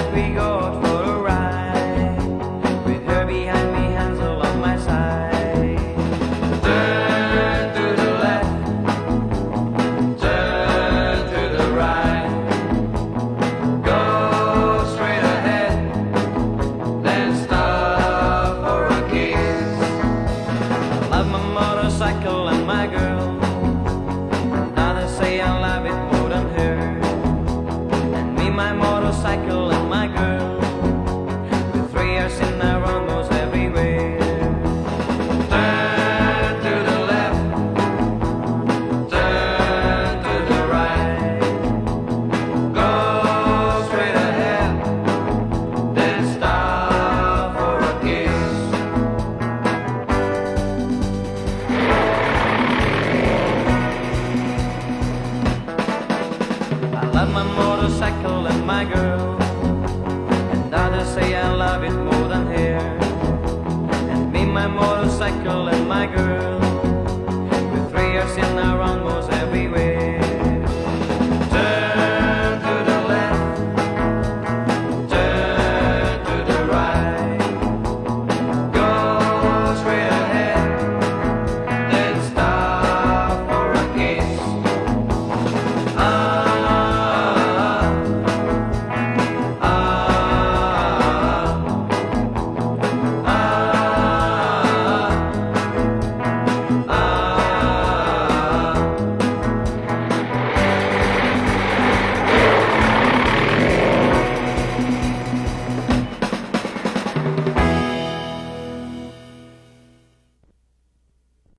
night we go out for a ride, with her behind me, hands along my side. Turn to the left, turn to the right, go straight ahead, then stop for a kiss. I love my motorcycle and my girl. Others say I love it more than her. And me, my motorcycle and my girl, the 3 years in a row goes everywhere. Turn to the left, turn to the right, go straight ahead, then stop for a kiss. I love my motorcycle and my girl, and others say I love it more than her. And me, my motorcycle and my girl,